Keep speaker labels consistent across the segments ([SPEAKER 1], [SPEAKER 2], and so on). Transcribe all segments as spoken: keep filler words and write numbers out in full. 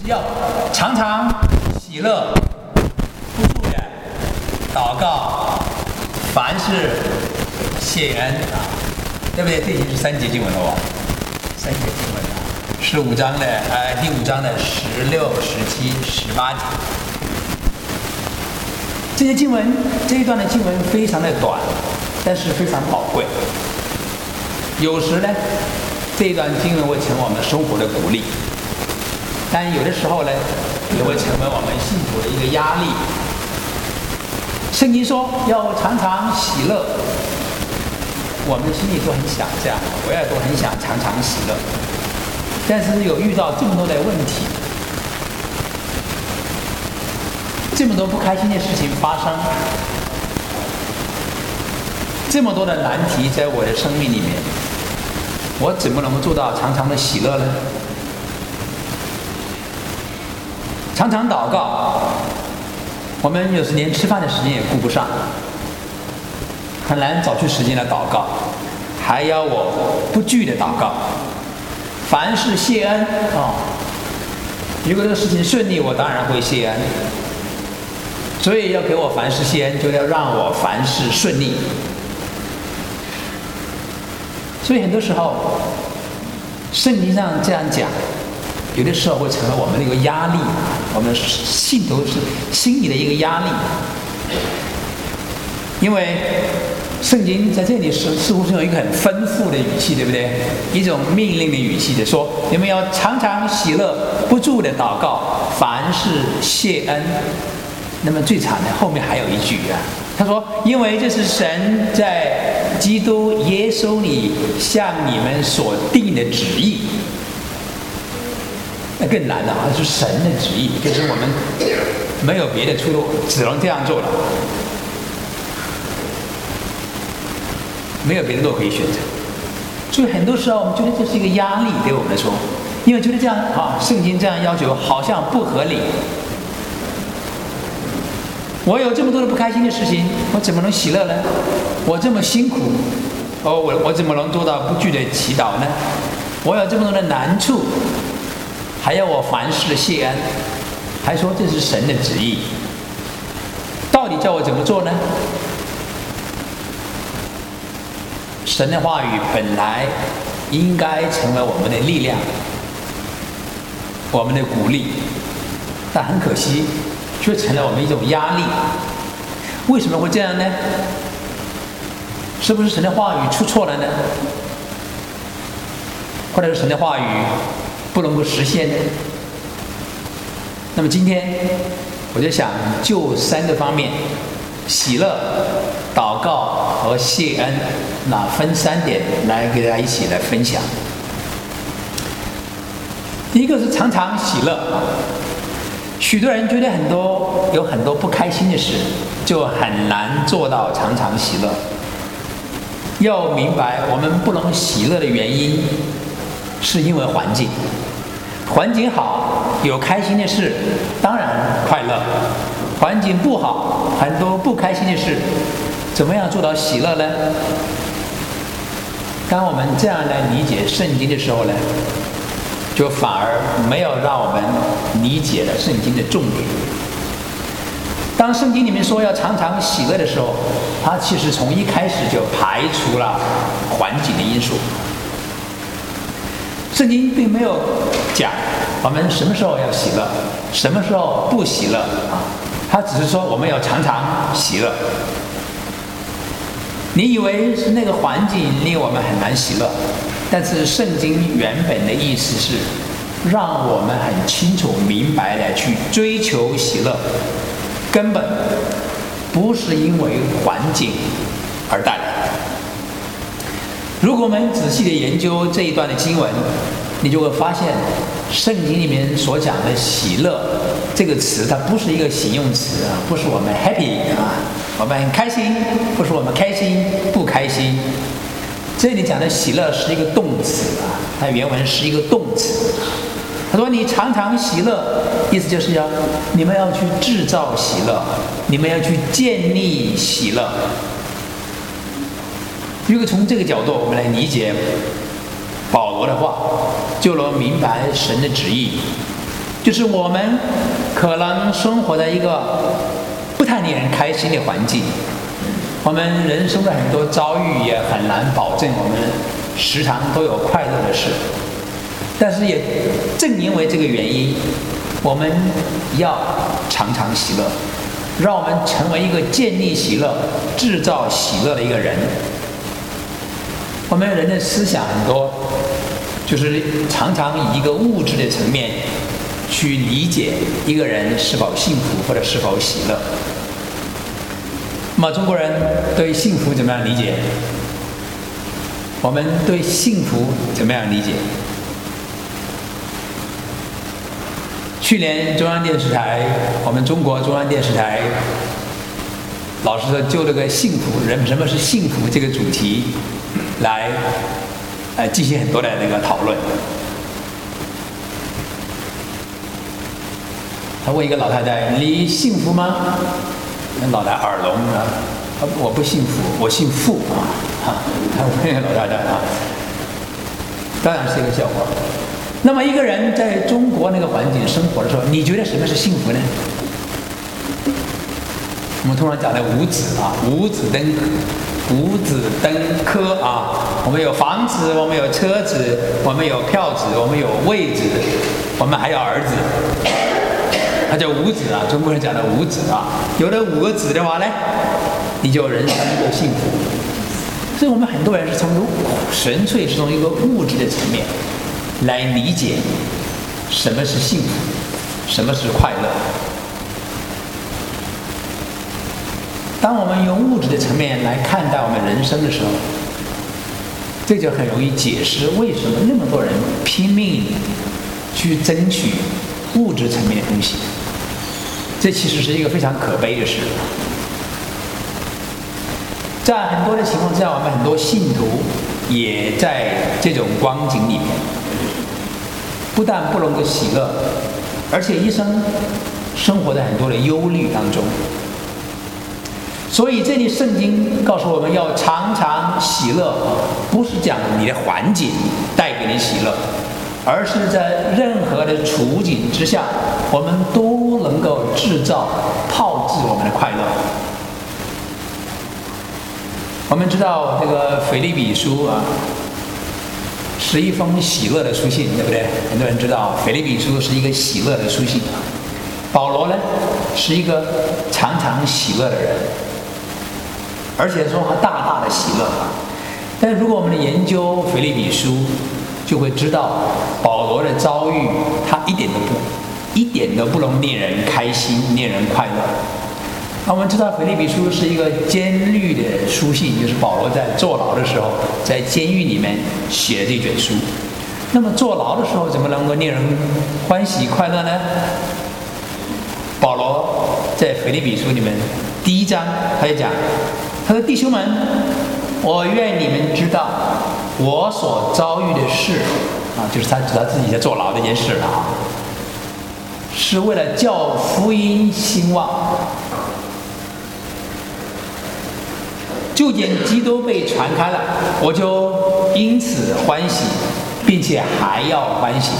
[SPEAKER 1] 要常常喜乐，不住的祷告，凡事谢恩啊，对不对？这已经是三节经文了哦，三节经文啊，十五章的呃第五章的十六、十七、十八节。这些经文这一段的经文非常的短，但是非常宝贵。有时呢，这一段经文会成为我们生活的鼓励，但有的时候呢，也会成为我们信徒的一个压力。圣经说要常常喜乐，我们心里都很想这样，我也都很想常常喜乐，但是有遇到这么多的问题，这么多不开心的事情发生，这么多的难题在我的生命里面，我怎么能够做到常常的喜乐呢？常常祷告，我们有时连吃饭的时间也顾不上，很难找出时间来祷告，还要我不惧的祷告，凡事谢恩哦。如果这个事情顺利，我当然会谢恩。所以要给我凡事谢恩，就要让我凡事顺利。所以很多时候，圣经上这样讲，有的时候会成为我们的一个压力，我们信徒是心里的一个压力。因为圣经在这里是似乎是有一个很吩咐的语气，对不对？一种命令的语气的说，你们要常常喜乐，不住的祷告，凡事谢恩。那么最惨的后面还有一句啊，他说：“因为这是神在基督耶稣里向你们所定的旨意。”那更难了啊，是神的旨意，就是我们没有别的出路，只能这样做了，没有别的路可以选择。所以很多时候我们觉得这是一个压力对我们来说，因为觉得这样啊，圣经这样要求好像不合理。我有这么多的不开心的事情，我怎么能喜乐呢？我这么辛苦，哦，我我怎么能做到不惧的祈祷呢？我有这么多的难处，还要我凡事谢恩，还说这是神的旨意，到底叫我怎么做呢？神的话语本来应该成为我们的力量，我们的鼓励，但很可惜，却成了我们一种压力。为什么会这样呢？是不是神的话语出错了呢？或者是神的话语不能够实现呢？那么今天我就想就三个方面，喜乐、祷告和谢恩，那分三点来给大家一起来分享。第一个是常常喜乐。许多人觉得很多有很多不开心的事，就很难做到常常喜乐。要明白，我们不能喜乐的原因，是因为环境。环境好，有开心的事，当然快乐；环境不好，很多不开心的事，怎么样做到喜乐呢？当我们这样来理解圣经的时候呢，就反而没有让我们理解了圣经的重点。当圣经里面说要常常喜乐的时候，它其实从一开始就排除了环境的因素。圣经并没有讲我们什么时候要喜乐，什么时候不喜乐啊，它只是说我们要常常喜乐。你以为是那个环境令我们很难喜乐，但是圣经原本的意思是让我们很清楚明白的去追求喜乐，根本不是因为环境而带来的。如果我们仔细的研究这一段的经文，你就会发现圣经里面所讲的喜乐这个词，它不是一个形容词啊，不是我们 happy 啊，我们很开心，不是我们开心不开心。这里讲的喜乐是一个动词啊，它原文是一个动词。他说你常常喜乐，意思就是要你们要去制造喜乐，你们要去建立喜乐。如果从这个角度我们来理解保罗的话，就能明白神的旨意。 就是我们可能生活在一个不太令人开心的环境，我们人生的很多遭遇也很难保证我们时常都有快乐的事，但是也正因为这个原因，我们要常常喜乐，让我们成为一个建立喜乐、制造喜乐的一个人。我们人的思想很多，就是常常以一个物质的层面去理解一个人是否幸福或者是否喜乐。那么中国人对幸福怎么样理解？我们对幸福怎么样理解？去年中央电视台，我们中国中央电视台老师说就这个幸福人什么是幸福这个主题来呃进行很多的那个讨论。他问一个老太太：“你幸福吗？”那老太太耳聋啊，我不幸福，我姓傅啊。哈，他问那个老太太啊，当然是一个笑话。那么一个人在中国那个环境生活的时候，你觉得什么是幸福呢？我们通常讲的五子啊，五子登五子登科啊，我们有房子，我们有车子，我们有票子，我们有位子，我们还有儿子，他叫五子啊，中国人讲的五子啊。有了五个子的话呢，你就人生就幸福。所以我们很多人是从纯粹是从一个物质的层面来理解什么是幸福，什么是快乐。当我们用物质的层面来看待我们人生的时候，这就很容易解释为什么那么多人拼命去争取物质层面的东西。这其实是一个非常可悲的事。在很多的情况之下，我们很多信徒也在这种光景里面，不但不能够喜乐，而且一生生活在很多的忧虑当中。所以这里圣经告诉我们要常常喜乐，不是讲你的环境带给你喜乐，而是在任何的处境之下，我们都能够制造炮制我们的快乐。我们知道这个腓立比书啊，是一封喜乐的书信，对不对？很多人知道腓立比书是一个喜乐的书信。保罗呢，是一个常常喜乐的人，而且说他大大的喜乐。但如果我们的研究腓立比书，就会知道保罗的遭遇，他一点都不一点都不能令人开心，令人快乐。那我们知道腓立比书是一个监狱的书信，就是保罗在坐牢的时候，在监狱里面写的这卷书。那么坐牢的时候怎么能够令人欢喜快乐呢？保罗在腓立比书里面第一章他就讲，他说：“弟兄们，我愿你们知道我所遭遇的事啊，就是他指他自己在坐牢这件事了啊，是为了叫福音兴旺。就见基督被传开了，我就因此欢喜，并且还要欢喜。”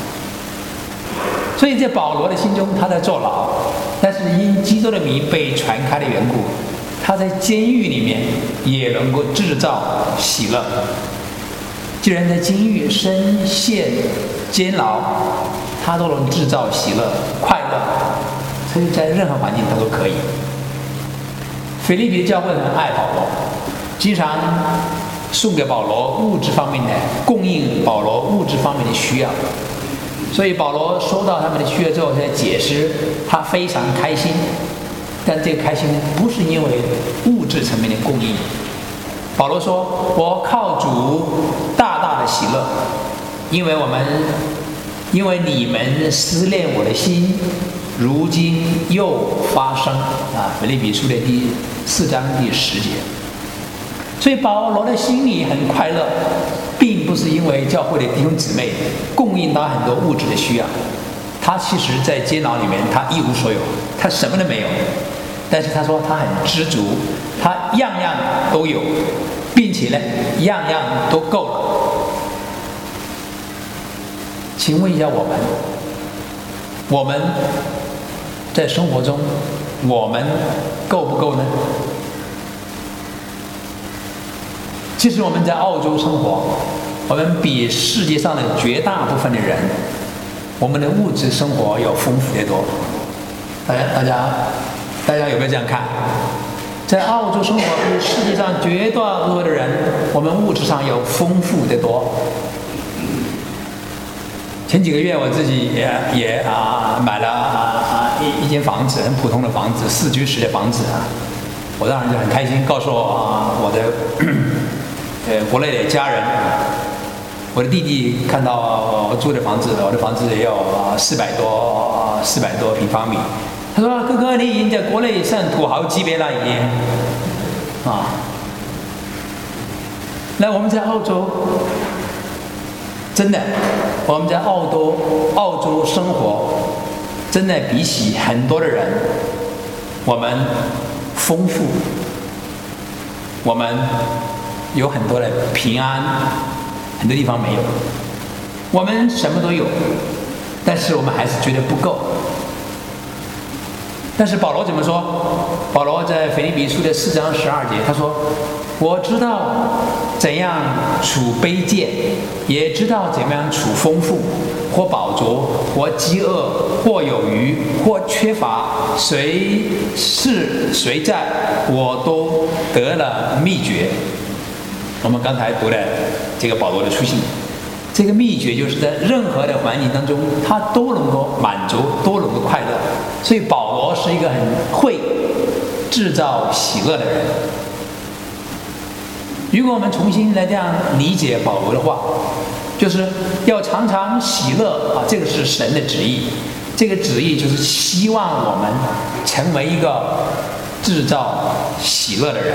[SPEAKER 1] 所以在保罗的心中，他在坐牢，但是因基督的名被传开的缘故，他在监狱里面也能够制造喜乐。既然在监狱深陷监牢，他都能制造喜乐、快乐，所以在任何环境他都可以。腓立比教会很爱保罗，经常送给保罗物质方面的供应，保罗物质方面的需要。所以保罗收到他们的需要之后，在解释他非常开心，但这个开心不是因为物质层面的供应。保罗说：“我靠主大大的喜乐，因为我们因为你们思念我的心，如今又发生。”啊，腓立比书的第四章第十节。所以保罗的心里很快乐，并不是因为教会的弟兄姊妹供应他很多物质的需要，他其实在监牢里面他一无所有，他什么都没有，但是他说他很知足，他样样都有，并且呢样样都够了。请问一下我们， 我们在生活中，我们够不够呢？其实我们在澳洲生活，我们比世界上的绝大部分的人，我们的物质生活要丰富得多。大家，大家，大家有没有这样看？在澳洲生活比世界上绝大多数的人，我们物质上要丰富得多。前几个月我自己也也啊买了啊啊一一间房子，很普通的房子，四居室的房子啊。我当然就很开心，告诉我啊我的呃国内的家人，我的弟弟看到我住的房子，我的房子也有啊四百多四百多平方米，他说哥哥你已经在国内算土豪级别了已经啊。那我们在澳洲。真的，我们在澳洲澳洲生活，真的比起很多的人，我们丰富，我们有很多的平安，很多地方没有。我们什么都有，但是我们还是觉得不够。但是保罗怎么说？保罗在腓立比书的四章十二节，他说：“我知道怎样处卑贱，也知道怎样处丰富，或饱足，或饥饿，或有余，或缺乏，谁是谁在，我都得了秘诀。”我们刚才读的这个保罗的书信，这个秘诀就是在任何的环境当中，他都能够满足，都能够快乐。所以保罗是一个很会制造喜乐的人。如果我们重新来这样理解保罗的话，就是要常常喜乐啊，这个是神的旨意。这个旨意就是希望我们成为一个制造喜乐的人。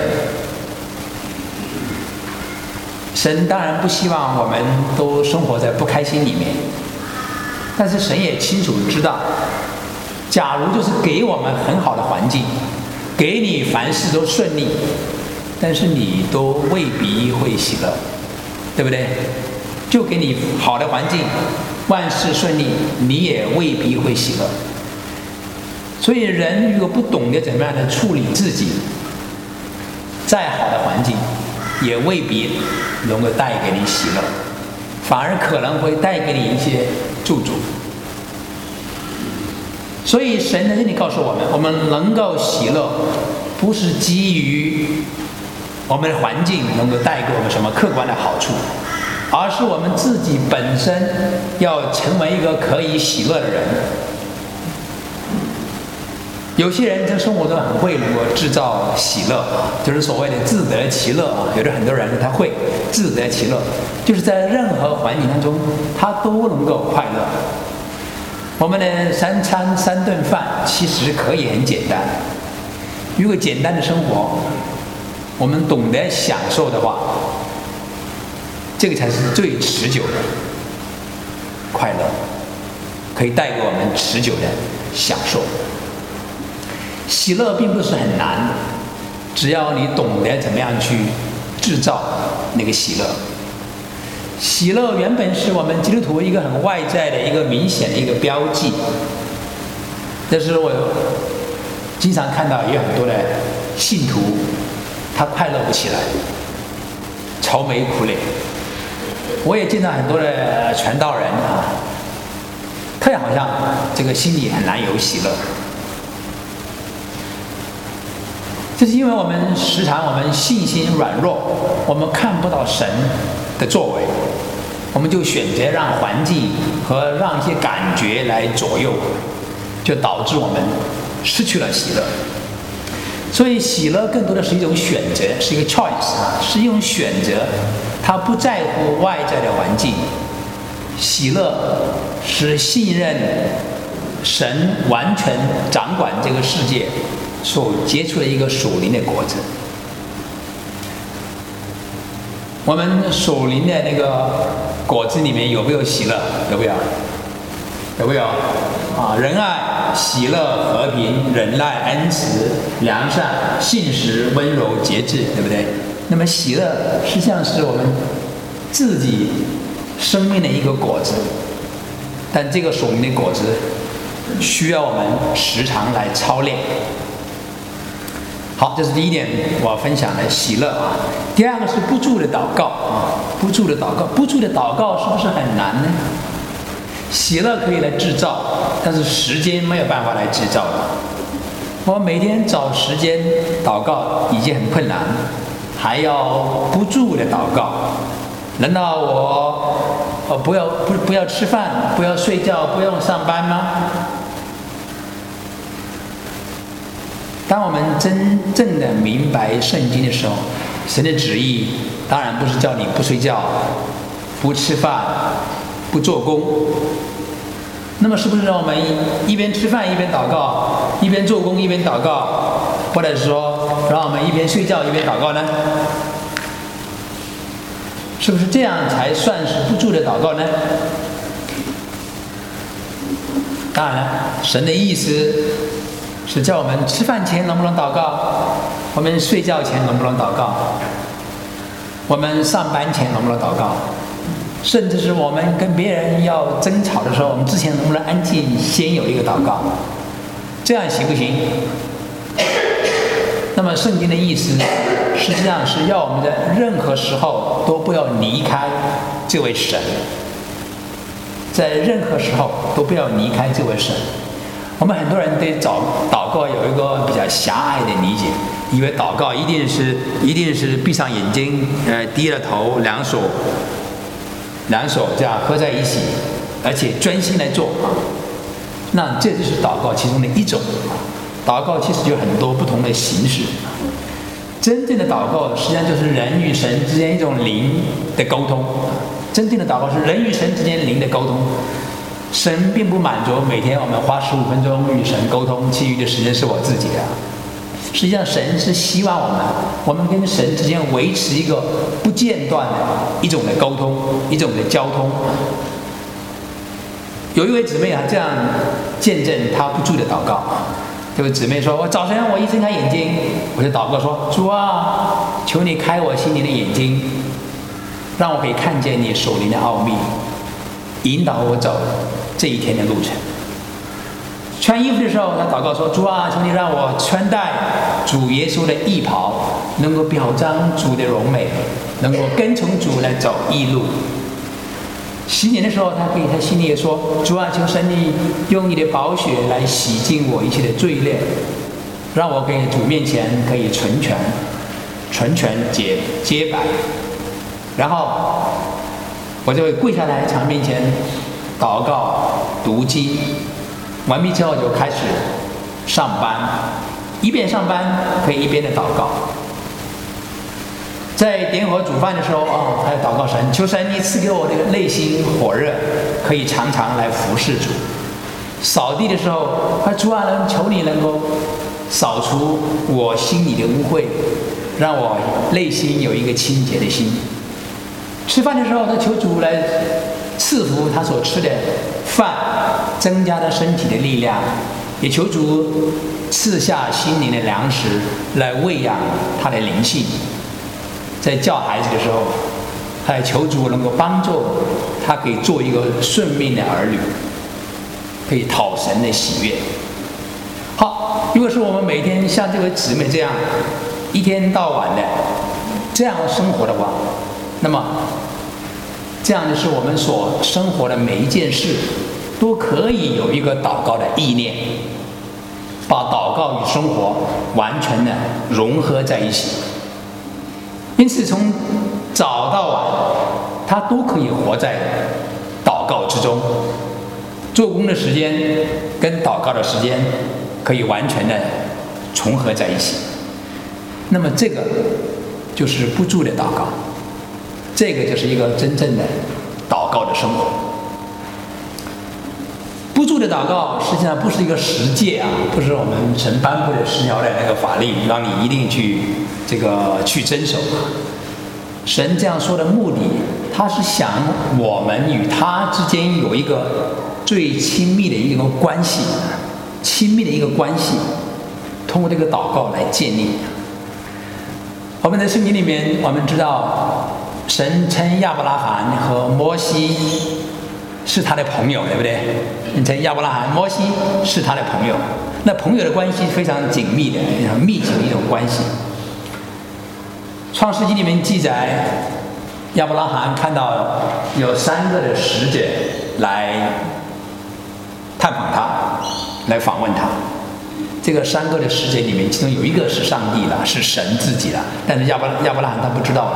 [SPEAKER 1] 神当然不希望我们都生活在不开心里面，但是神也清楚知道，假如就是给我们很好的环境，给你凡事都顺利，但是你都未必会喜乐，对不对？就给你好的环境，万事顺利，你也未必会喜乐。所以人如果不懂得怎么样的处理自己，再好的环境也未必能够带给你喜乐，反而可能会带给你一些咒诅。所以神在这里告诉我们，我们能够喜乐，不是基于我们的环境能够带给我们什么客观的好处，而是我们自己本身要成为一个可以喜乐的人。有些人在生活中很会能够制造喜乐，就是所谓的自得其乐啊。有的很多人他会自得其乐，就是在任何环境当中他都能够快乐。我们的三餐三顿饭其实可以很简单，如果简单的生活我们懂得享受的话，这个才是最持久的快乐，可以带给我们持久的享受。喜乐并不是很难，只要你懂得怎么样去制造那个喜乐。喜乐原本是我们基督徒一个很外在的一个明显的一个标记，但是我经常看到也有很多的信徒他快乐不起来，愁眉苦脸。我也见到很多的传道人啊，他也好像这个心里很难有喜乐。这是因为我们时常我们信心软弱，我们看不到神的作为，我们就选择让环境和让一些感觉来左右，就导致我们失去了喜乐。所以喜乐更多的是一种选择，是一个 choice 啊，是一种选择，它不在乎外在的环境。喜乐是信任神完全掌管这个世界所结出的一个属灵的果子。我们属灵的那个果子里面有没有喜乐？有没有？有没有？啊，仁爱、喜乐、和平、忍耐、恩慈、良善、信实、温柔、节制，对不对？那么喜乐实际上是我们自己生命的一个果子，但这个属灵的果子需要我们时常来操练。好，这是第一点，我分享的喜乐啊。第二个是不住的祷告啊，不住的祷告，不住的祷告是不是很难呢？喜乐可以来制造，但是时间没有办法来制造的。我每天找时间祷告已经很困难，还要不住的祷告。难道我呃不要不不要吃饭，不要睡觉，不用上班吗？当我们真正的明白圣经的时候，神的旨意当然不是叫你不睡觉、不吃饭、不做工。那么是不是让我们一边吃饭一边祷告，一边做工一边祷告，或者是说让我们一边睡觉一边祷告呢？是不是这样才算是不住的祷告呢？当然了，神的意思是叫我们吃饭前能不能祷告，我们睡觉前能不能祷告，我们上班前能不能祷告，甚至是我们跟别人要争吵的时候，我们之前能不能安静先有一个祷告，这样行不行？那么圣经的意思实际上是要我们在任何时候都不要离开这位神，在任何时候都不要离开这位神。我们很多人对祷祷告有一个比较狭隘的理解，以为祷告一定是一定是闭上眼睛，呃，低了头，两手两手这样合在一起，而且专心来做啊。那这就是祷告其中的一种。祷告其实有很多不同的形式。真正的祷告实际上就是人与神之间一种灵的沟通。真正的祷告是人与神之间灵的沟通。神并不满足每天我们花十五分钟与神沟通，其余的时间是我自己的。实际上，神是希望我们，我们跟神之间维持一个不间断的一种的沟通，一种的交通。有一位姊妹啊，这样见证她不住的祷告。这位姊妹说：“我早晨我一睁开眼睛，我就祷告说，主啊，求你开我心灵的眼睛，让我可以看见你手灵的奥秘，引导我走这一天的路程。”穿衣服的时候，他祷告说：“主啊，求你让我穿戴主耶稣的义袍，能够表彰主的荣美，能够跟从主来走义路。”洗脸的时候，他可以他心里也说：“主啊，求神你用你的宝血来洗净我一切的罪孽，让我可以主面前可以纯全、纯全洁洁白。”然后我就会跪下来，墙面前祷告、读经，完毕之后就开始上班，一边上班可以一边的祷告。在点火煮饭的时候啊，还有祷告神，求神你赐给我这个内心火热，可以常常来服侍主。扫地的时候，啊，主啊，能求你能够扫除我心里的污秽，让我内心有一个清洁的心。吃饭的时候，他求主来赐福他所吃的饭，增加他身体的力量，也求主赐下心灵的粮食来喂养他的灵性。在教孩子的时候，还求主能够帮助他，可以做一个顺命的儿女，可以讨神的喜悦。好，如果是我们每天像这位姊妹这样一天到晚的这样生活的话，那么这样就是我们所生活的每一件事都可以有一个祷告的意念，把祷告与生活完全的融合在一起。因此从早到晚，他都可以活在祷告之中。做工的时间跟祷告的时间可以完全的重合在一起。那么这个就是不住的祷告，这个就是一个真正的祷告的生活。不住的祷告实际上不是一个十诫啊，不是我们神颁布的十条的那个法律，让你一定去这个去遵守。神这样说的目的，他是想我们与他之间有一个最亲密的一个关系，亲密的一个关系，通过这个祷告来建立。我们在圣经里面，我们知道神称亚伯拉罕和摩西是他的朋友，对不对？你看亚伯拉罕、摩西是他的朋友，那朋友的关系非常紧密的、非常密切的一种关系。创世纪里面记载，亚伯拉罕看到有三个的使者来探访他，来访问他。这个三个的使者里面，其中有一个是上帝了，是神自己了，但是亚伯亚伯拉罕他不知道。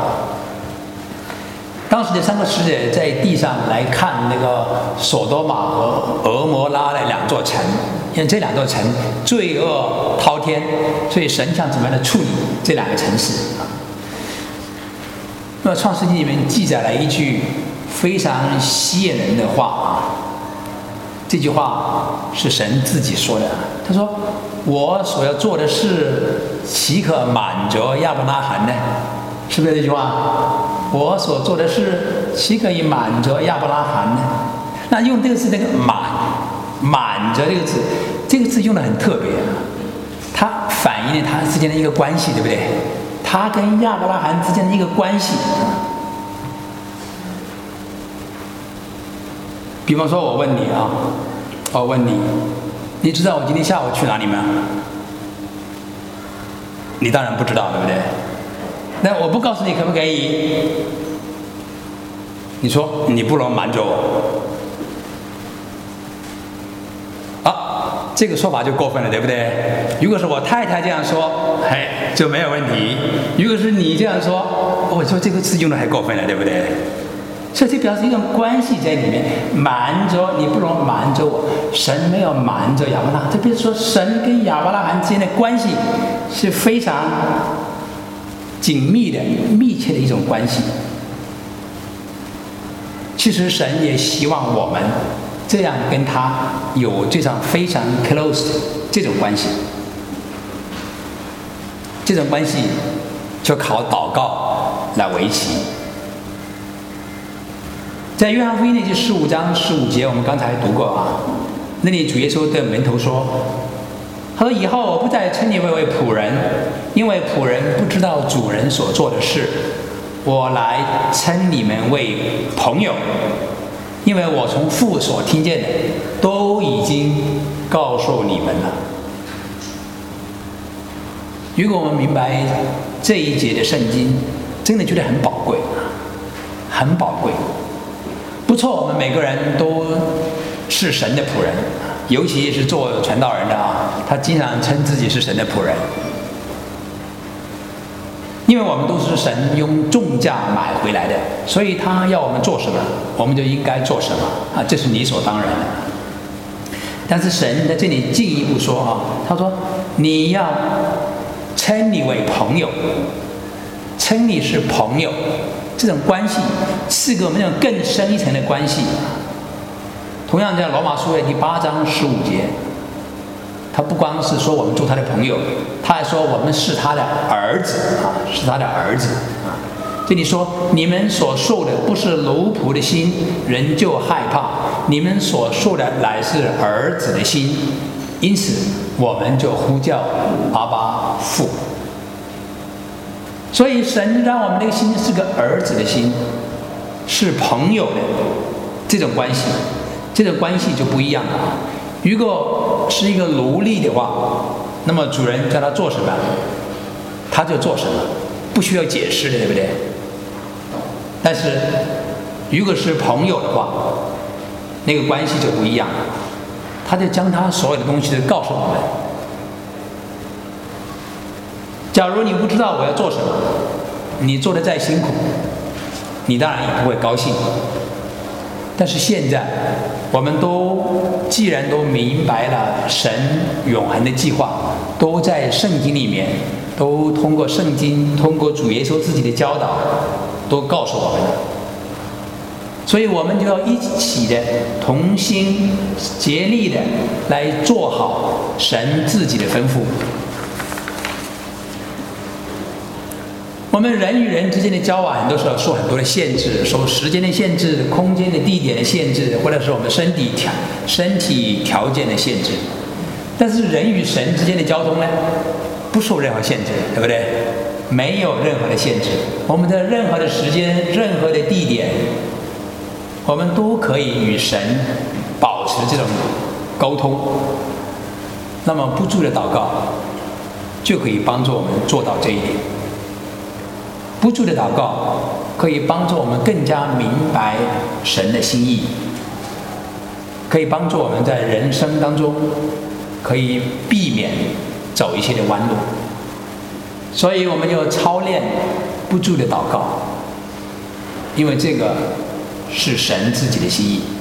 [SPEAKER 1] 当时的三个使者在地上来看那个索多玛和俄摩拉的两座城，因为这两座城罪恶滔天，所以神想怎么样的处理这两个城市啊？那么创世纪里面记载了一句非常吸引人的话啊，这句话是神自己说的，他说：“我所要做的事，岂可瞒着亚伯拉罕呢？”是不是这句话？我所做的事，岂可以瞒着亚伯拉罕呢？那用这个字，那个瞒，瞒着这个字，这个字用的很特别，它反映了他之间的一个关系，对不对？他跟亚伯拉罕之间的一个关系。比方说，我问你啊，我问你，你知道我今天下午去哪里吗？你当然不知道，对不对？那我不告诉你可不可以？你说你不能瞒着我啊，这个说法就过分了，对不对？如果是我太太这样说，嘿，就没有问题；如果是你这样说，我说这个字用的还过分了，对不对？所以这表示一种关系在里面，瞒着你不能瞒着我，神没有瞒着亚伯拉罕，特别是说神跟亚伯拉罕之间的关系是非常紧密的、密切的一种关系。其实神也希望我们这样跟他有这种非常 close 的这种关系。这种关系就靠祷告来维持。在约翰福音那第十五章十五节，我们刚才读过啊，那里主耶稣对门徒说：“他说以后我不再称你们为仆人，因为仆人不知道主人所做的事。我来称你们为朋友，因为我从父所听见的都已经告诉你们了。”如果我们明白这一节的圣经，真的觉得很宝贵，很宝贵。不错，我们每个人都是神的仆人，尤其是做传道人的啊，他经常称自己是神的仆人，因为我们都是神用重价买回来的，所以他要我们做什么，我们就应该做什么啊，这是理所当然的。但是神在这里进一步说啊，他说你要称你为朋友，称你是朋友，这种关系是给我们那种更深一层的关系。同样在罗马书的第八章十五节，他不光是说我们做他的朋友，他还说我们是他的儿子啊，是他的儿子啊。这里说你们所受的不是奴仆的心，人就害怕；你们所受的乃是儿子的心，因此我们就呼叫阿爸父。所以神让我们那个心是个儿子的心，是朋友的这种关系，这种关系就不一样了。如果是一个奴隶的话，那么主人叫他做什么，他就做什么，不需要解释的，对不对？但是如果是朋友的话，那个关系就不一样了，他就将他所有的东西都告诉我们。假如你不知道我要做什么，你做得再辛苦，你当然也不会高兴。但是现在我们都既然都明白了神永恒的计划，都在圣经里面，都通过圣经，通过主耶稣自己的教导，都告诉我们了。所以我们就要一起的同心竭力的来做好神自己的吩咐。我们人与人之间的交往，很多时候受很多的限制，受时间的限制、空间的地点的限制，或者是我们身体条身体条件的限制。但是人与神之间的交通呢，不受任何限制，对不对？没有任何的限制。我们的任何的时间、任何的地点， 我们都可以与神保持这种沟通。那么不住的祷告就可以帮助我们做到这一点。不住的祷告可以帮助我们更加明白神的心意，可以帮助我们在人生当中可以避免走一些的弯路。所以我们就操练不住的祷告，因为这个是神自己的心意。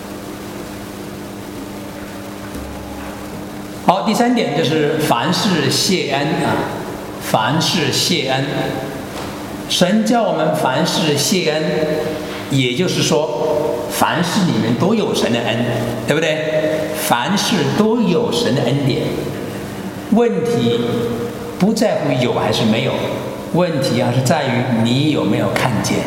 [SPEAKER 1] 好，第三点就是凡事谢恩啊，凡事谢恩。神叫我们凡事谢恩，也就是说，凡事里面都有神的恩，对不对？凡事都有神的恩典。问题不在乎有还是没有，问题啊是在于你有没有看见，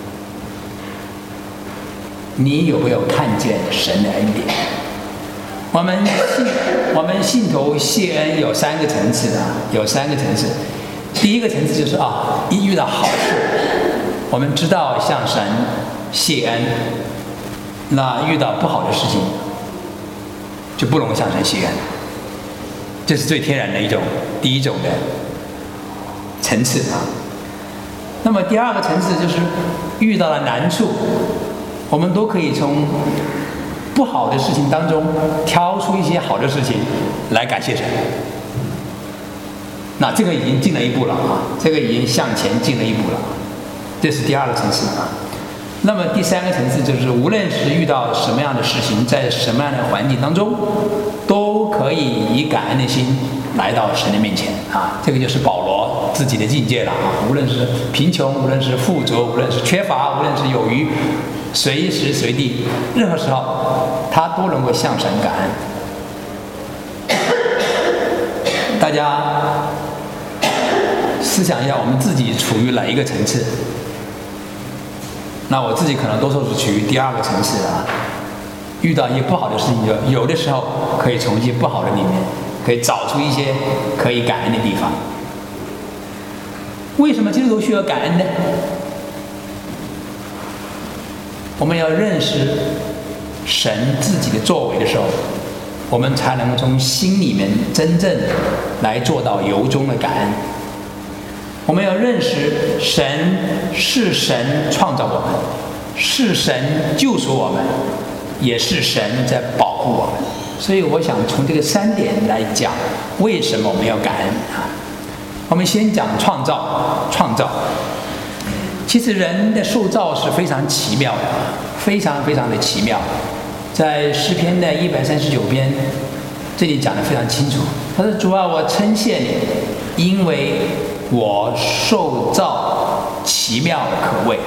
[SPEAKER 1] 你有没有看见神的恩典？我们信我们信徒谢恩有三个层次的，有三个层次。第一个层次就是啊，一遇到好事，我们知道向神谢恩；那遇到不好的事情，就不能向神谢恩。这是最天然的一种第一种的层次啊。那么第二个层次就是遇到了难处，我们都可以从不好的事情当中挑出一些好的事情来感谢神。那这个已经进了一步了啊，这个已经向前进了一步了，这是第二个层次啊。那么第三个层次就是，无论是遇到什么样的事情，在什么样的环境当中，都可以以感恩的心来到神的面前啊。这个就是保罗自己的境界了啊。无论是贫穷，无论是富足，无论是缺乏，无论是有余，随时随地，任何时候，他都能够向神感恩。大家思想一下，我们自己处于哪一个层次？那我自己可能多数是处于第二个层次啊。遇到一些不好的事情，就有的时候可以从一些不好的里面，可以找出一些可以感恩的地方。为什么基督徒需要感恩呢？我们要认识神自己的作为的时候，我们才能从心里面真正来做到由衷的感恩。我们要认识神是神创造我们，是神救赎我们，也是神在保护我们。所以我想从这个三点来讲，为什么我们要感恩啊？我们先讲创造，创造。其实人的受造是非常奇妙的，非常非常的奇妙。在诗篇的一百三十九篇，这里讲得非常清楚。他说：“主啊，我称谢你，因为我受造奇妙可畏。”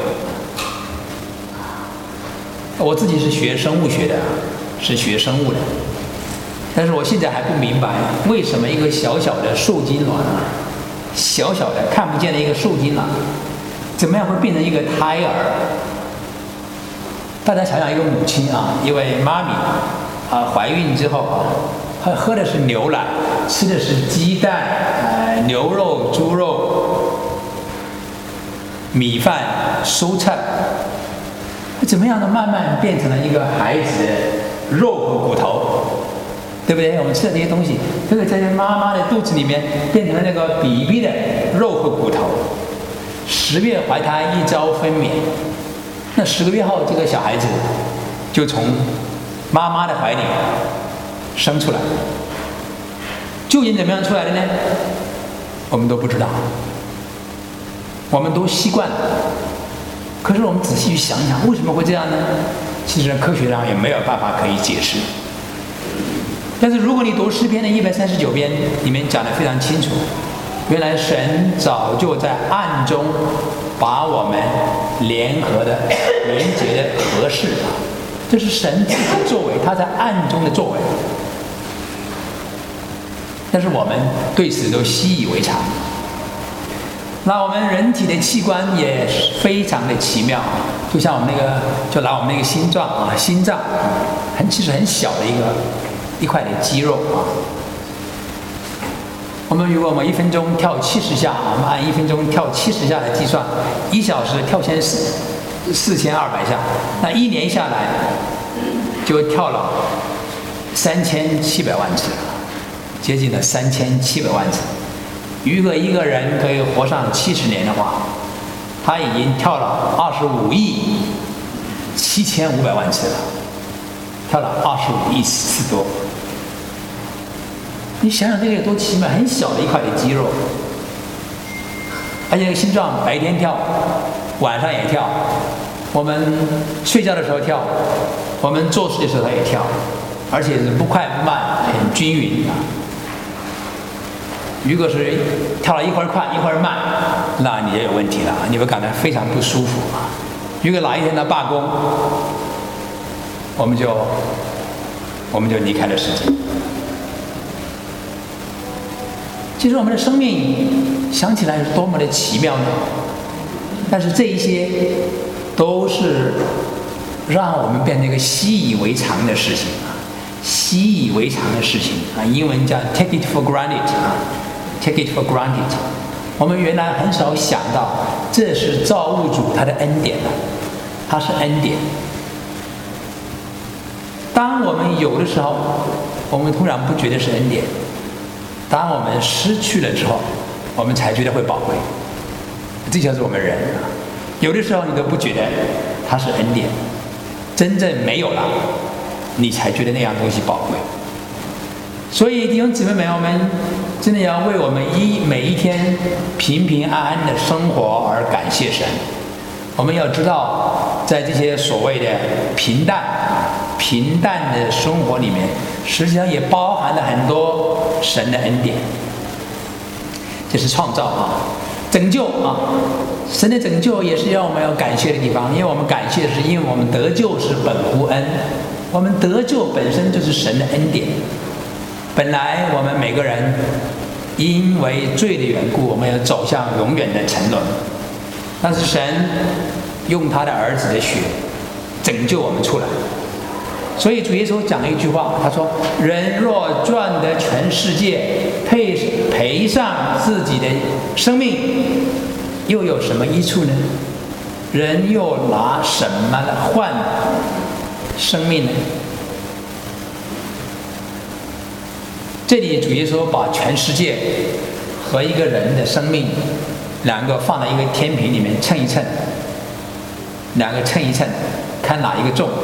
[SPEAKER 1] 我自己是学生物学的，是学生物的，但是我现在还不明白，为什么一个小小的受精卵啊，小小的看不见的一个受精卵，怎么样会变成一个胎儿？大家想想，一个母亲啊，一位妈咪啊，怀孕之后啊，喝喝的是牛奶，吃的是鸡蛋、呃、牛肉、猪肉、米饭、蔬菜，怎么样的慢慢变成了一个孩子的肉和骨头，对不对？我们吃的这些东西，这个在妈妈的肚子里面变成了那个比比的肉和骨头。十月怀胎，一朝分娩。那十个月后，这个小孩子就从妈妈的怀里生出来。究竟怎么样出来的呢？我们都不知道，我们都习惯了。可是我们仔细去想想，为什么会这样呢？其实科学上也没有办法可以解释。但是如果你读诗篇的一百三十九篇，里面讲得非常清楚，原来神早就在暗中把我们联合的、连结的合适，这是神自己的作为，他在暗中的作为。但是我们对此都习以为常。那我们人体的器官也非常的奇妙，就像我们那个，就拿我们那个心脏啊，心脏很其实很小的一个一块的肌肉啊。我们如果我们一分钟跳七十下，我们按一分钟跳七十下来计算，一小时跳千四， 四千二百下，那一年下来就跳了三千七百万次了，接近了三千七百万次。如果一个人可以活上七十年的话，他已经跳了二十五亿七千五百万次了，跳了二十五亿次多。你想想这个有多奇妙，很小的一块的肌肉，而且心脏白天跳，晚上也跳，我们睡觉的时候跳，我们做事的时候它也跳，而且是不快不慢，很均匀啊。如果是跳了一会儿快一会儿慢，那你也有问题了，你会感到非常不舒服啊。如果哪一天他罢工，我们就我们就离开了世界。其实我们的生命想起来是多么的奇妙呢？但是这一些都是让我们变成一个习以为常的事情啊，习以为常的事情啊，英文叫 take it for granted 啊 ，take it for granted。我们原来很少想到，这是造物主他的恩典啊，他是恩典。当我们有的时候，我们突然不觉得是恩典。当我们失去了之后，我们才觉得会宝贵。这就是我们人啊，有的时候你都不觉得它是恩典，真正没有了，你才觉得那样东西宝贵。所以弟兄姊妹们，我们真的要为我们一每一天平平安安的生活而感谢神。我们要知道，在这些所谓的平淡、平淡的生活里面，实际上也包含了很多神的恩典。这是创造啊，拯救啊，神的拯救也是让我们要感谢的地方。因为我们感谢是因为我们得救是本乎恩，我们得救本身就是神的恩典。本来我们每个人因为罪的缘故，我们要走向永远的沉沦，但是神用他的儿子的血拯救我们出来。所以主耶稣讲了一句话，他说：人若赚得全世界，配赔上自己的生命，又有什么益处呢？人又拿什么来换生命呢？这里主耶稣把全世界和一个人的生命两个放在一个天平里面称一称，两个称一称，看哪一个重。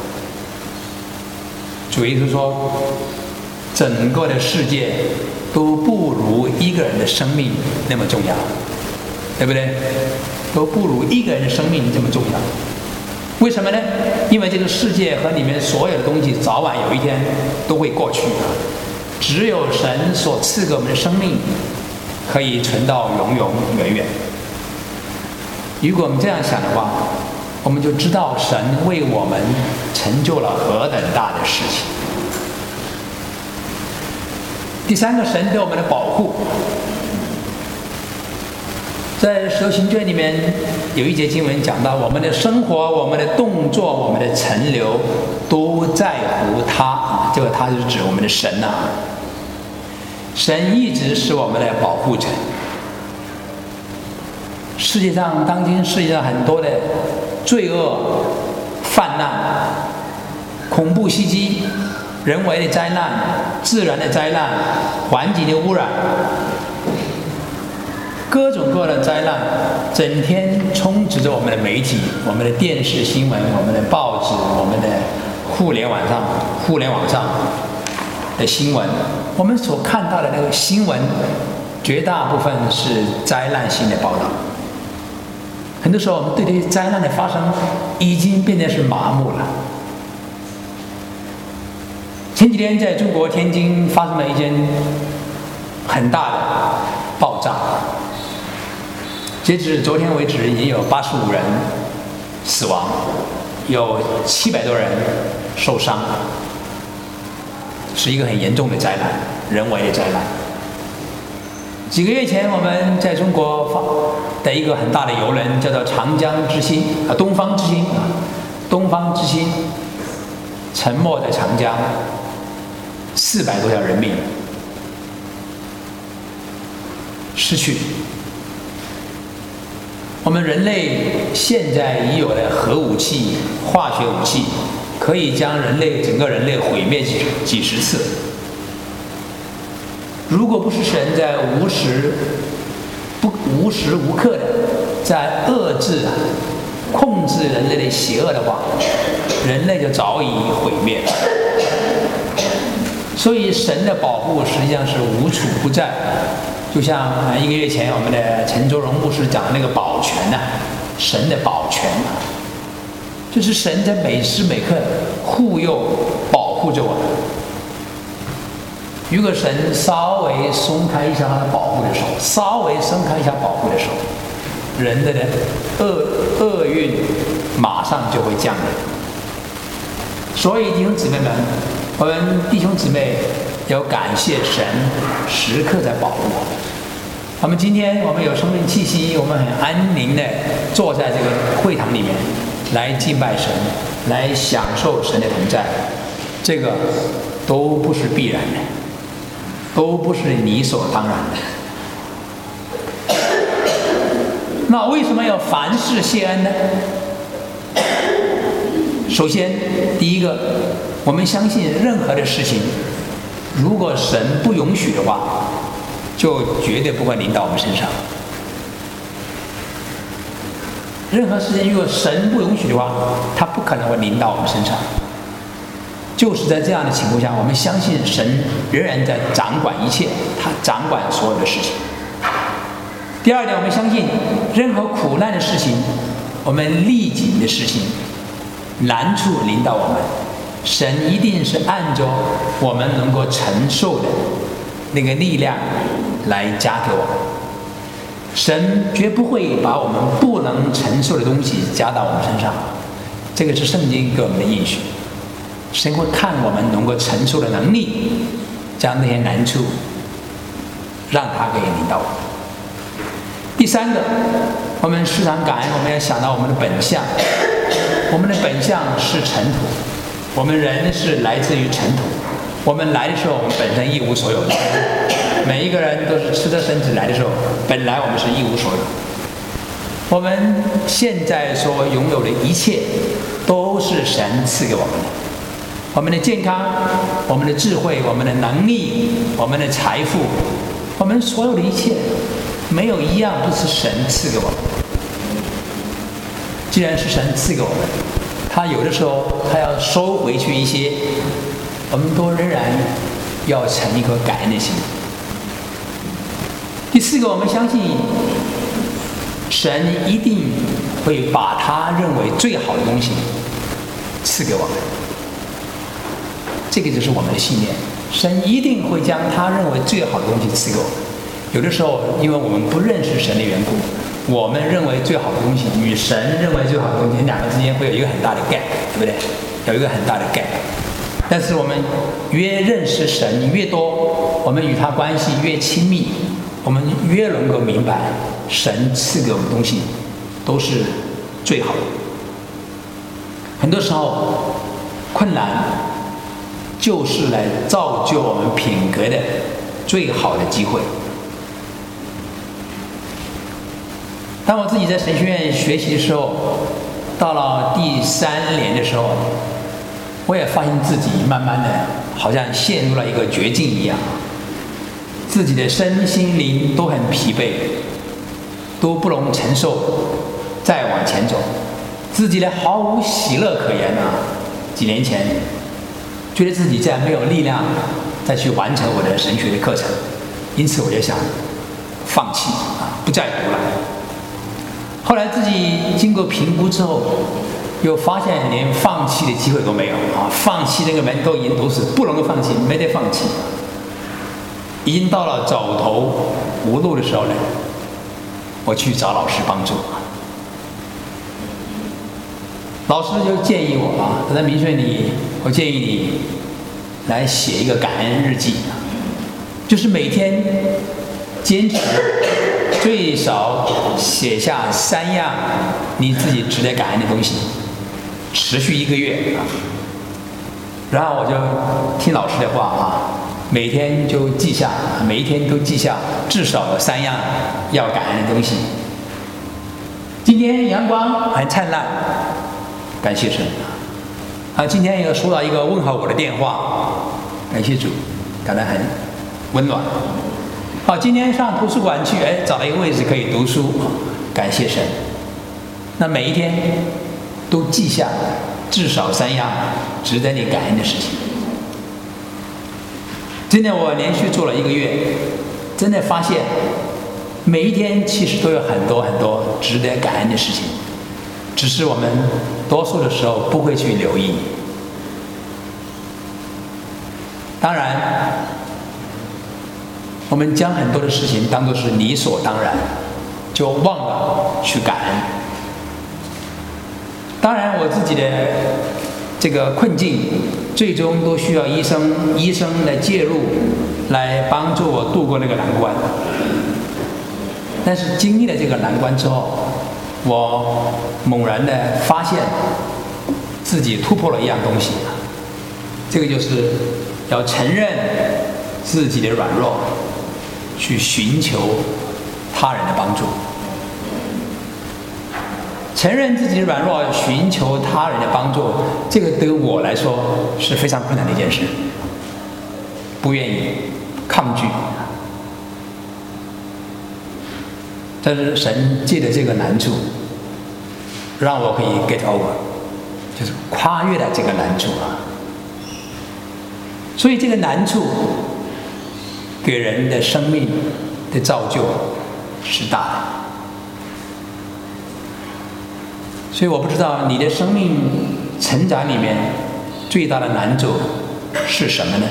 [SPEAKER 1] 主耶稣说，整个的世界都不如一个人的生命那么重要，对不对？都不如一个人的生命这么重要。为什么呢？因为这个世界和里面所有的东西早晚有一天都会过去的，只有神所赐给我们的生命可以存到永永远远。如果我们这样想的话，我们就知道神为我们成就了何等大的事情。第三个，神对我们的保护。在使徒行传里面有一节经文讲到，我们的生活、我们的动作、我们的陈留都在乎他。这个他是指我们的神呐、啊。神一直是我们的保护者。世界上当今世界上很多的罪恶泛滥、恐怖袭击、人为的灾难、自然的灾难、环境的污染，各种各样的灾难整天充斥着我们的媒体、我们的电视新闻、我们的报纸、我们的互联网上互联网上的新闻。我们所看到的那个新闻绝大部分是灾难性的报道。很多时候我们对这些灾难的发生已经变得是麻木了。前几天在中国天津发生了一件很大的爆炸，截止昨天为止已经有八十五人死亡，有七百多人受伤，是一个很严重的灾难，人为的灾难。几个月前我们在中国发的一个很大的邮轮叫做长江之星啊，东方之星啊，东方之星沉没在长江，四百多条人命失去。 我们人类现在已有了核武器、化学武器，可以将人类整个人类毁灭几几十次。如果不是神在无时不无时无刻的在遏制、控制人类的邪恶的话，人类就早已毁灭了。所以神的保护实际上是无处不在。就像一个月前我们的陈周荣牧师讲的那个保全呐、啊，神的保全啊，就是神在每时每刻护佑、保护着我们。如果神稍微松开一下他的保护的手，稍微松开一下保护的手，人的厄厄运马上就会降临。所以弟兄姊妹们，我们弟兄姊妹要感谢神时刻在保护我们。我们今天我们有生命气息，我们很安宁的坐在这个会堂里面来敬拜神，来享受神的同在，这个都不是必然的，都不是理所当然的。那为什么要凡事谢恩呢？首先，第一个，我们相信任何的事情，如果神不允许的话，就绝对不会临到我们身上。任何事情如果神不允许的话，它不可能会临到我们身上。就是在这样的情况下，我们相信神仍然在掌管一切，他掌管所有的事情。第二点，我们相信任何苦难的事情，我们逆境的事情，难处临到我们，神一定是按照我们能够承受的那个力量来加给我们。神绝不会把我们不能承受的东西加到我们身上，这个是圣经给我们的应许。神会看我们能够承受的能力，将那些难处让他可以领导我们。第三个，我们时常感恩，我们要想到我们的本相。我们的本相是尘土，我们人是来自于尘土。我们来的时候，我们本身一无所有的。每一个人都是吃着身子来的时候，本来我们是一无所有。我们现在所拥有的一切，都是神赐给我们的。我们的健康，我们的智慧，我们的能力，我们的财富，我们所有的一切，没有一样不是神赐给我们。既然是神赐给我们，他有的时候他要收回去一些，我们都仍然要存一颗感恩的心。第四个，我们相信神一定会把他认为最好的东西赐给我们，这个就是我们的信念。神一定会将他认为最好的东西赐给我们。有的时候因为我们不认识神的缘故，我们认为最好的东西与神认为最好的东西，两个之间会有一个很大的 gap， 对不对？有一个很大的 gap。但是我们越认识神越多，我们与他关系越亲密，我们越能够明白神赐给我们的东西都是最好的。很多时候困难就是来造就我们品格的最好的机会。当我自己在神学院学习的时候，到了第三年的时候，我也发现自己慢慢的好像陷入了一个绝境一样，自己的身心灵都很疲惫，都不能承受再往前走，自己的毫无喜乐可言啊。几年前觉得自己再没有力量再去完成我的神学的课程，因此我就想放弃啊，不再读了。后来自己经过评估之后，又发现连放弃的机会都没有啊！放弃那个门都已经堵死，不能够放弃，没得放弃。已经到了走投无路的时候呢，我去找老师帮助。老师就建议我啊，他说：“明顺你，我建议你来写一个感恩日记，就是每天坚持最少写下三样你自己值得感恩的东西，持续一个月啊。”然后我就听老师的话啊，每天就记下，每一天都记下至少有三样要感恩的东西。 今天阳光很灿烂，感谢神啊！今天又收到一个问候我的电话，感谢主，感到很温暖。好，今天上图书馆去，哎，找了一个位置可以读书，感谢神。那每一天都记下至少三样值得你感恩的事情。真的，我连续做了一个月，真的发现每一天其实都有很多很多值得感恩的事情，只是我们多数的时候不会去留意。当然，我们将很多的事情当作是理所当然，就忘了去感恩。当然，我自己的这个困境，最终都需要医生医生的介入，来帮助我度过那个难关。但是经历了这个难关之后，我猛然的发现自己突破了一样东西，这个就是要承认自己的软弱，去寻求他人的帮助。承认自己的软弱，寻求他人的帮助，这个对于我来说是非常困难的一件事，不愿意，抗拒。但是神借着这个难处，让我可以 get over， 就是跨越了这个难处啊。所以这个难处给人的生命的造就是大的。所以我不知道你的生命成长里面最大的难处是什么呢？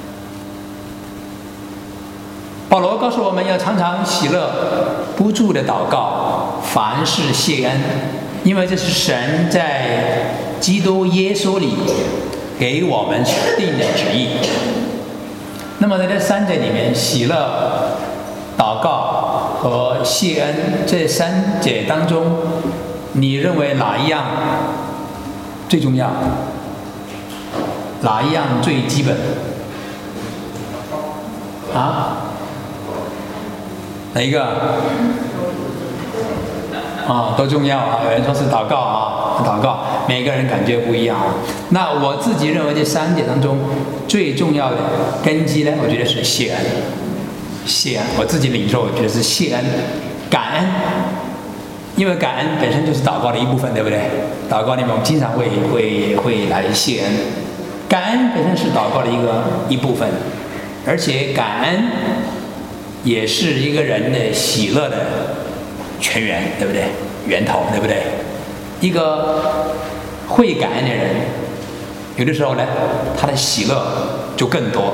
[SPEAKER 1] 保罗告诉我们要常常喜乐，不住的祷告，凡事谢恩，因为这是神在基督耶稣里给我们所定的旨意。那么在这三者里面，喜乐、祷告和谢恩这三者当中，你认为哪一样最重要？哪一样最基本？啊？哪一个？啊，都重要啊！有人说是祷告啊，祷告，每个人感觉不一样啊。那我自己认为这三点当中最重要的根基呢，我觉得是谢恩。谢恩，我自己领受，我觉得是谢恩，感恩。因为感恩本身就是祷告的一部分，对不对？祷告里面我们经常会会会来谢恩，感恩本身是祷告的一个一部分，而且感恩也是一个人的喜乐的泉源，对不对？源头，对不对？一个会感恩的人，有的时候呢，他的喜乐就更多。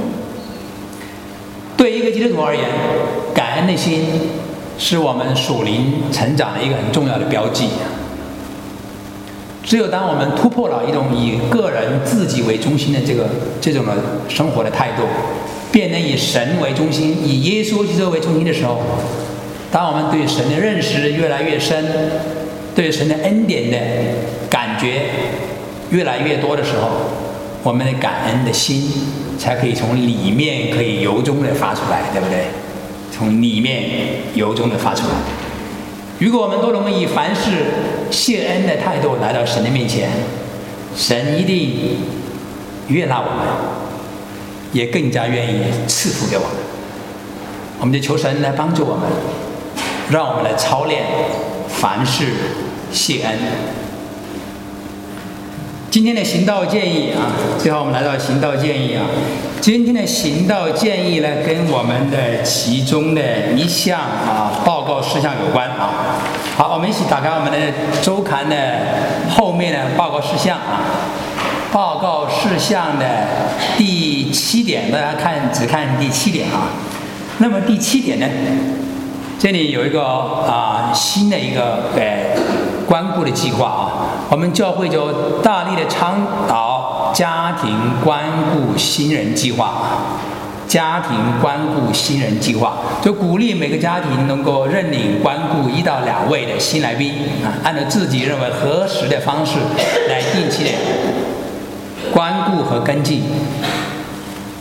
[SPEAKER 1] 对一个基督徒而言，感恩的心是我们属灵成长的一个很重要的标记。只有当我们突破了一种以个人自己为中心的这个这种的生活的态度，变得以神为中心，以耶稣基督为中心的时候，当我们对神的认识越来越深，对神的恩典的感觉越来越多的时候，我们的感恩的心才可以从里面可以由衷的发出来，对不对？从里面由衷的发出来。如果我们都能以凡事谢恩的态度来到神的面前，神一定悦纳我们，也更加愿意赐福给我们。我们就求神来帮助我们，让我们来操练凡事谢恩。今天的行道建议啊，最后我们来到行道建议啊。今天的行道建议呢，跟我们的其中的一项啊报告事项有关啊。好，我们一起打开我们的周刊的后面的报告事项啊。报告事项的第七点，大家看只看第七点啊。那么第七点呢，这里有一个啊新的一个呃关顾的计划啊。我们教会就大力的倡导家庭关顾新人计划，家庭关顾新人计划就鼓励每个家庭能够认领关顾一到两位的新来宾啊，按照自己认为合适的方式来定期的关顾和跟进。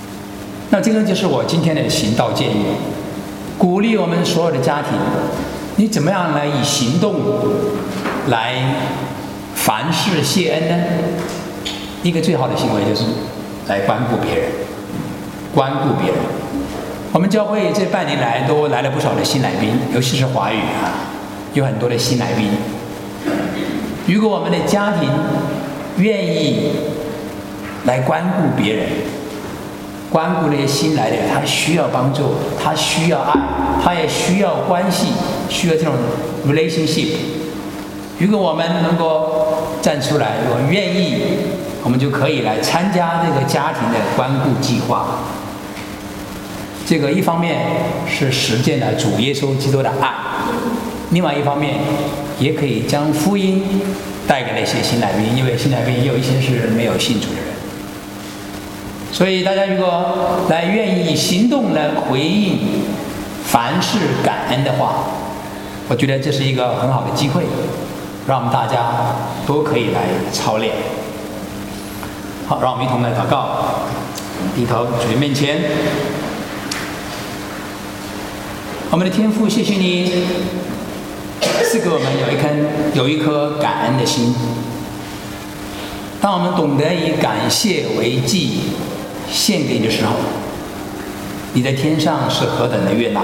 [SPEAKER 1] 那这个就是我今天的行道建议，鼓励我们所有的家庭你怎么样来以行动来凡事谢恩呢？一个最好的行为就是来关顾别人，关顾别人。我们教会这半年来都来了不少的新来宾，尤其是华语啊，有很多的新来宾。如果我们的家庭愿意来关顾别人，关顾那些新来的，他需要帮助，他需要爱，他也需要关系，需要这种 relationship。如果我们能够站出来，我们愿意，我们就可以来参加这个家庭的关顾计划。这个一方面是实践了主耶稣基督的爱，另外一方面也可以将福音带给那些新来宾，因为新来宾也有一些是没有信主的人。所以大家如果来愿意以行动来回应凡事感恩的话，我觉得这是一个很好的机会，让我们大家都可以来操练。好，让我们一同来祷告，低头主面前。我们的天父，谢谢你赐给我们有一颗有一颗感恩的心。当我们懂得以感谢为祭献给你的时候，你在天上是何等的悦纳。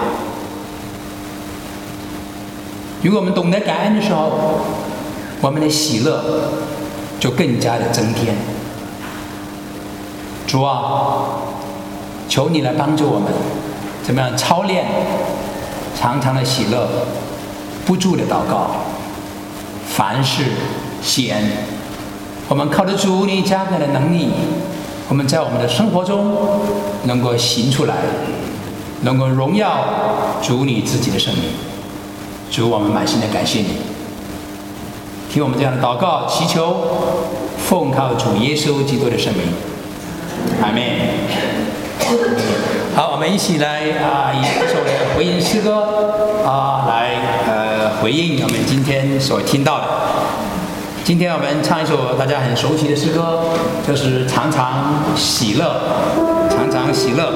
[SPEAKER 1] 如果我们懂得感恩的时候，我们的喜乐就更加的增添。主啊，求你来帮助我们，怎么样操练常常的喜乐，不住的祷告，凡事谢恩。我们靠着主你加给的能力，我们在我们的生活中能够行出来，能够荣耀主你自己的圣名。主，我们满心的感谢你，听我们这样的祷告祈求，奉靠主耶稣基督的圣名，阿们。好，我们一起来啊，以一首的回应诗歌啊，来呃回应我们今天所听到的。今天我们唱一首大家很熟悉的诗歌，就是《常常喜乐》，常常喜乐。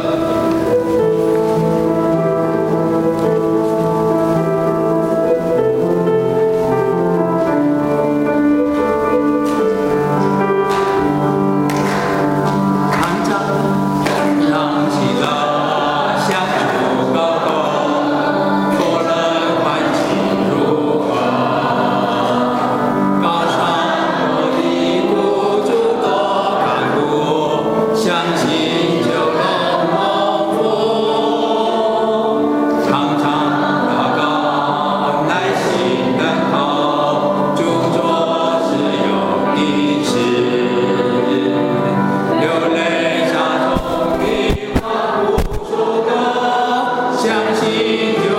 [SPEAKER 1] 相信就